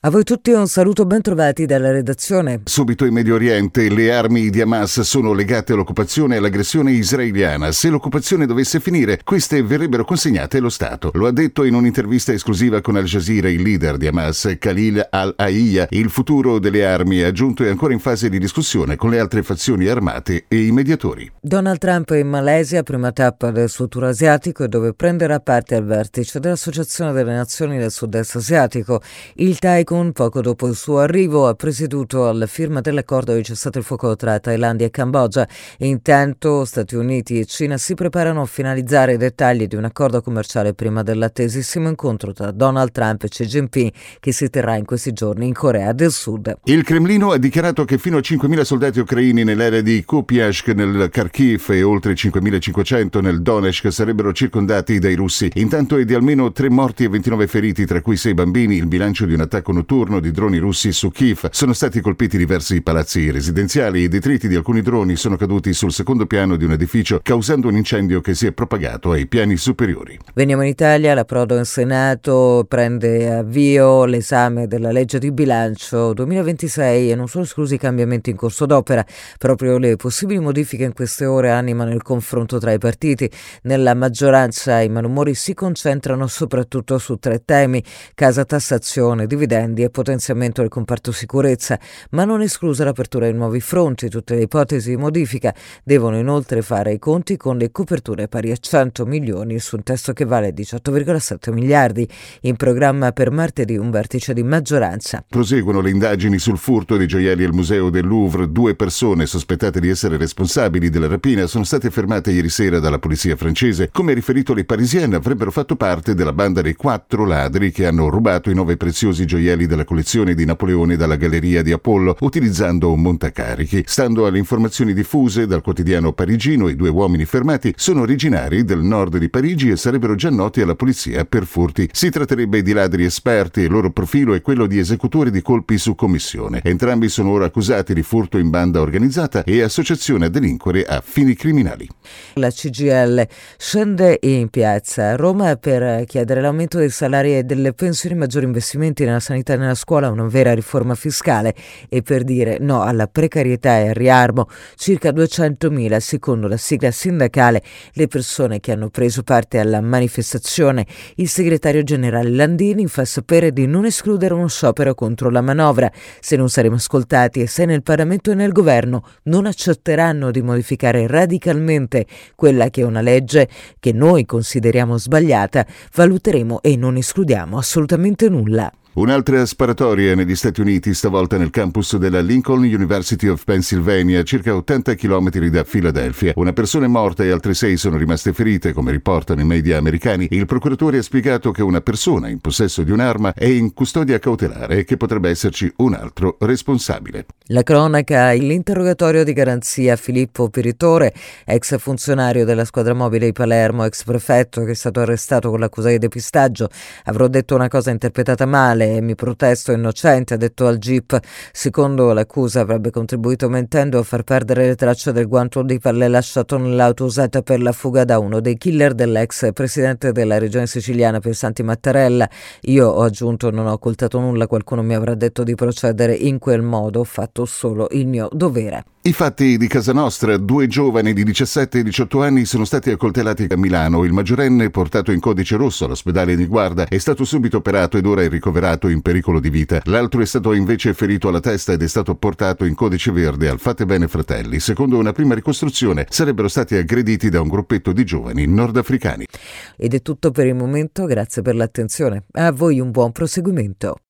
A voi tutti un saluto, ben trovati dalla redazione. Subito in Medio Oriente, le armi di Hamas sono legate all'occupazione e all'aggressione israeliana. Se l'occupazione dovesse finire, queste verrebbero consegnate allo Stato. Lo ha detto in un'intervista esclusiva con Al Jazeera il leader di Hamas, Khalil al-Hayya. Il futuro delle armi, ha aggiunto, è ancora in fase di discussione con le altre fazioni armate e i mediatori. Donald Trump in Malesia, prima tappa del suo tour asiatico, dove prenderà parte al vertice dell'Associazione delle Nazioni del Sud-Est Asiatico. Il Taikun, poco dopo il suo arrivo, ha presieduto alla firma dell'accordo di cessate il fuoco tra Thailandia e Cambogia. Intanto Stati Uniti e Cina si preparano a finalizzare i dettagli di un accordo commerciale prima dell'attesissimo incontro tra Donald Trump e Xi Jinping, che si terrà in questi giorni in Corea del Sud. Il Cremlino ha dichiarato che fino a 5.000 soldati ucraini nell'area di Kupiansk nel Kharkiv e oltre 5.500 nel Donetsk sarebbero circondati dai russi. Intanto è di almeno 3 morti e 29 feriti, tra cui 6 bambini, il bilancio di un attacco notturno di droni russi su Kiev. Sono stati colpiti diversi palazzi residenziali. I detriti di alcuni droni sono caduti sul secondo piano di un edificio, causando un incendio che si è propagato ai piani superiori. Veniamo in Italia. L'approdo in Senato prende avvio l'esame della legge di bilancio 2026 e non sono esclusi cambiamenti in corso d'opera. Proprio le possibili modifiche in queste ore animano il confronto tra i partiti. Nella maggioranza i malumori si concentrano soprattutto su 3 temi: casa tassazione, dividendi e potenziamento del comparto sicurezza, ma non esclusa l'apertura di nuovi fronti. Tutte le ipotesi di modifica devono inoltre fare i conti con le coperture pari a 100 milioni su un testo che vale 18,7 miliardi. In programma per martedì un vertice di maggioranza. Proseguono le indagini sul furto dei gioielli al museo del Louvre. 2 persone sospettate di essere responsabili della rapina sono state fermate ieri sera dalla polizia francese. Come riferito Le Parisien, avrebbero fatto parte della banda dei 4 ladri che hanno rubato i 9 preziosi gioielli della collezione di Napoleone dalla Galleria di Apollo utilizzando un montacarichi. Stando alle informazioni diffuse dal quotidiano parigino, i 2 uomini fermati sono originari del nord di Parigi e sarebbero già noti alla polizia per furti. Si tratterebbe di ladri esperti e il loro profilo è quello di esecutori di colpi su commissione. Entrambi sono ora accusati di furto in banda organizzata e associazione a delinquere a fini criminali. La CGIL scende in piazza a Roma per chiedere l'aumento dei salari e delle pensioni, maggiori investimenti nella sanità e nella scuola, una vera riforma fiscale e per dire no alla precarietà e al riarmo. Circa 200.000 secondo la sigla sindacale le persone che hanno preso parte alla manifestazione. Il segretario generale Landini fa sapere di non escludere uno sciopero contro la manovra. Se non saremo ascoltati e se nel Parlamento e nel governo non accetteranno di modificare radicalmente quella che è una legge che noi consideriamo sbagliata, valuteremo e non escludiamo assolutamente nulla. Un'altra sparatoria negli Stati Uniti, stavolta nel campus della Lincoln University of Pennsylvania, circa 80 km da Filadelfia. Una persona è morta e altre 6 sono rimaste ferite, come riportano i media americani. Il procuratore ha spiegato che una persona in possesso di un'arma è in custodia cautelare e che potrebbe esserci un altro responsabile. La cronaca, l'interrogatorio di garanzia Filippo Piritore, ex funzionario della squadra mobile di Palermo, ex prefetto che è stato arrestato con l'accusa di depistaggio. Avrò detto una cosa interpretata male e mi protesto innocente, ha detto al GIP. Secondo l'accusa avrebbe contribuito mentendo a far perdere le tracce del guanto di pelle lasciato nell'auto usata per la fuga da uno dei killer dell'ex presidente della regione siciliana Piersanti Mattarella. Io, ho aggiunto, non ho occultato nulla, qualcuno mi avrà detto di procedere in quel modo, ho fatto solo il mio dovere. I fatti di casa nostra: 2 giovani di 17 e 18 anni sono stati accoltellati a Milano. Il maggiorenne, portato in codice rosso all'ospedale di Guarda, è stato subito operato ed ora è ricoverato in pericolo di vita. L'altro è stato invece ferito alla testa ed è stato portato in codice verde al Fattebene Fratelli. Secondo una prima ricostruzione sarebbero stati aggrediti da un gruppetto di giovani nordafricani. Ed è tutto per il momento, grazie per l'attenzione. A voi un buon proseguimento.